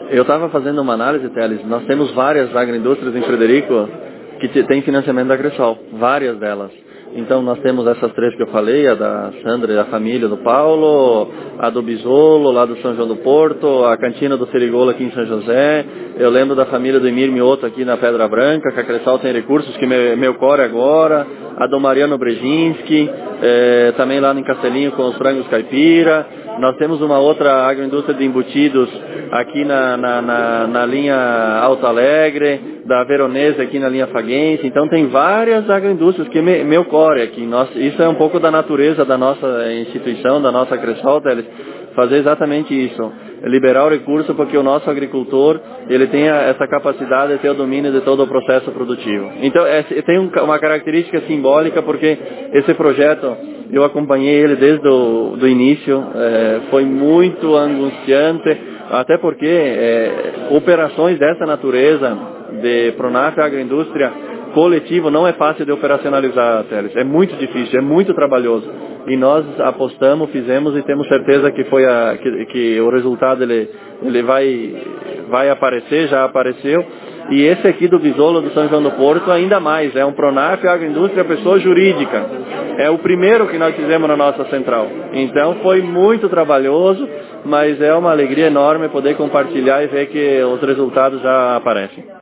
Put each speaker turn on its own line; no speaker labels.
Eu estava fazendo uma análise, Teles. Nós temos várias agroindústrias em Frederico que têm financiamento da Cressol, várias delas. Então nós temos essas três que eu falei, a da Sandra e da família do Paulo, a do Bisolo, lá do São João do Porto, a cantina do Serigolo aqui em São José. Eu lembro da família do Emir Mioto aqui na Pedra Branca, que a Cressol tem recursos, que meu core agora, a do Mariano Brzezinski, também lá em Castelinho com os frangos caipira. Nós temos uma outra agroindústria de embutidos aqui na linha Alto Alegre, da Veronese aqui na linha Faguense. Então tem várias agroindústrias que meu core aqui. Isso é um pouco da natureza da nossa instituição, da nossa Cressol, Teles, fazer exatamente isso. Liberar o recurso para que o nosso agricultor ele tenha essa capacidade de ter o domínio de todo o processo produtivo. Então tem uma característica simbólica, porque esse projeto eu acompanhei ele desde o início, foi muito angustiante, até porque operações dessa natureza de Pronaf Agroindústria coletivo não é fácil de operacionalizar, Teles. É muito difícil, é muito trabalhoso. E nós apostamos, fizemos e temos certeza que que o resultado ele vai aparecer, já apareceu. E esse aqui do Bisolo do São João do Porto ainda mais, é um Pronaf Agroindústria pessoa jurídica. É o primeiro que nós fizemos na nossa central. Então foi muito trabalhoso, mas é uma alegria enorme poder compartilhar e ver que os resultados já aparecem.